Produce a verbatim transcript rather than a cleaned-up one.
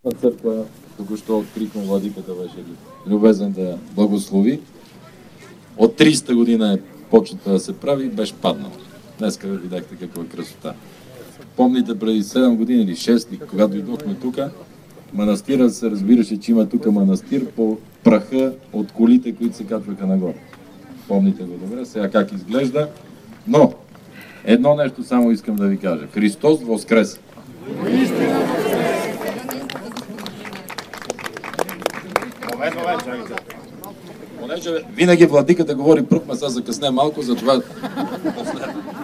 църква, току-що открихме, владиката беше любезен да благослови. От тридесета година е почната да се прави и беше паднал. Днеска видяхте каква е красота. Помните преди седем години или шест, когато дойдохме тук, манастира се разбираше, че има тук манастир по праха от колите, които се качваха нагоре. Помните го добре, сега как изглежда. Но, едно нещо само искам да ви кажа. Христос воскресе! Момент, момент, чакайте. Понеже винаги владиката говори пръв, ма сега закъсне малко, затова